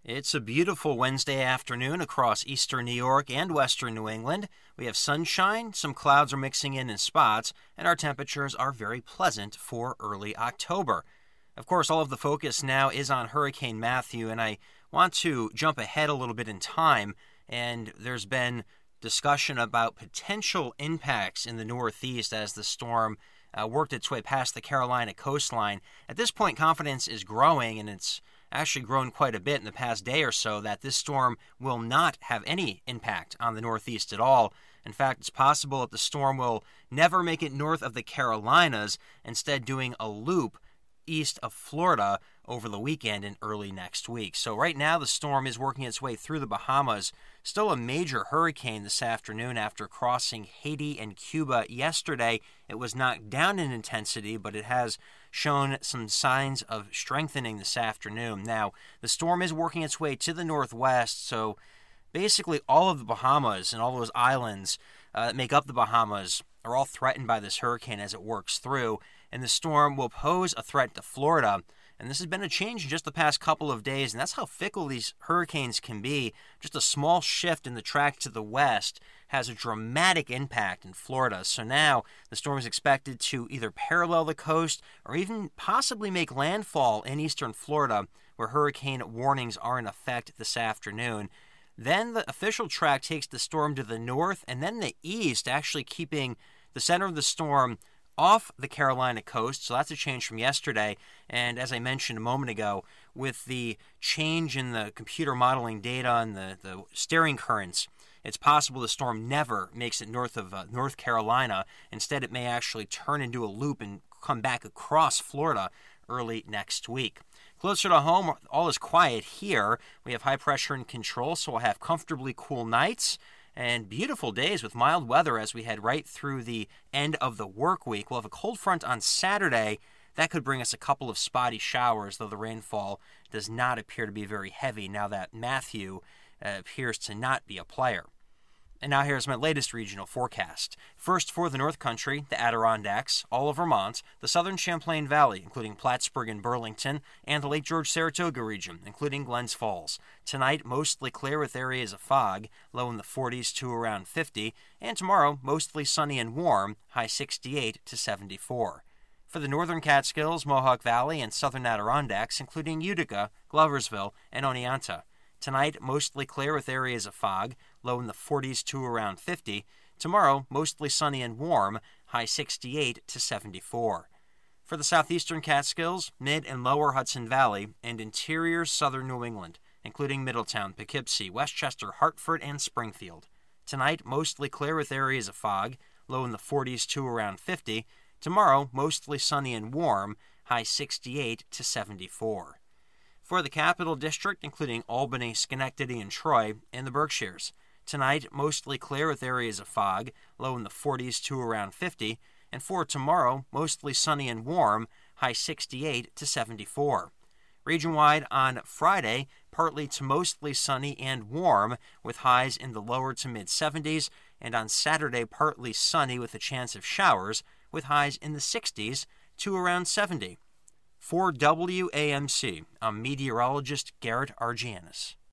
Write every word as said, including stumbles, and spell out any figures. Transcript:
It's a beautiful Wednesday afternoon across eastern New York and western New England. We have sunshine, some clouds are mixing in in spots, and our temperatures are very pleasant for early October. Of course, all of the focus now is on Hurricane Matthew, and I want to jump ahead a little bit in time, and there's been discussion about potential impacts in the Northeast as the storm uh, worked its way past the Carolina coastline. At this point, confidence is growing, and it's actually grown quite a bit in the past day or so that this storm will not have any impact on the Northeast at all. In fact, it's possible that the storm will never make it north of the Carolinas, instead doing a loop east of Florida over the weekend and early next week. So right now the storm is working its way through the Bahamas. Still a major hurricane this afternoon after crossing Haiti and Cuba yesterday. It was knocked down in intensity, but it has shown some signs of strengthening this afternoon. Now, the storm is working its way to the northwest, so basically all of the Bahamas and all those islands uh, that make up the Bahamas are all threatened by this hurricane as it works through, and the storm will pose a threat to Florida. And this has been a change in just the past couple of days, and that's how fickle these hurricanes can be. Just a small shift in the track to the west has a dramatic impact in Florida. So now the storm is expected to either parallel the coast or even possibly make landfall in eastern Florida, where hurricane warnings are in effect this afternoon. Then the official track takes the storm to the north and then the east, actually keeping the center of the storm off the Carolina coast, so that's a change from yesterday. And as I mentioned a moment ago, with the change in the computer modeling data and the, the steering currents, it's possible the storm never makes it north of uh, North Carolina. Instead, it may actually turn into a loop and come back across Florida early next week. Closer to home, all is quiet here. We have high pressure in control, so we'll have comfortably cool nights and beautiful days with mild weather as we head right through the end of the work week. We'll have a cold front on Saturday. That could bring us a couple of spotty showers, though the rainfall does not appear to be very heavy now that Matthew uh, appears to not be a player. And now here's my latest regional forecast. First, for the North Country, the Adirondacks, all of Vermont, the southern Champlain Valley, including Plattsburgh and Burlington, and the Lake George-Saratoga region, including Glens Falls. Tonight, mostly clear with areas of fog, low in the forties to around fifty, and tomorrow, mostly sunny and warm, high sixty-eight to seventy-four. For the northern Catskills, Mohawk Valley, and southern Adirondacks, including Utica, Gloversville, and Oneonta. Tonight, mostly clear with areas of fog, low in the forties to around fifty. Tomorrow, mostly sunny and warm, high sixty-eight to seventy-four. For the southeastern Catskills, mid and lower Hudson Valley, and interior southern New England, including Middletown, Poughkeepsie, Westchester, Hartford, and Springfield. Tonight, mostly clear with areas of fog, low in the forties to around fifty. Tomorrow, mostly sunny and warm, high sixty-eight to seventy-four. For the Capital District, including Albany, Schenectady, and Troy, and the Berkshires. Tonight, mostly clear with areas of fog, low in the forties to around fifty. And for tomorrow, mostly sunny and warm, high sixty-eight to seventy-four. Region-wide on Friday, partly to mostly sunny and warm, with highs in the lower to mid-seventies. And on Saturday, partly sunny with a chance of showers, with highs in the sixties to around seventy. For W A M C, I'm meteorologist Garrett Argianis.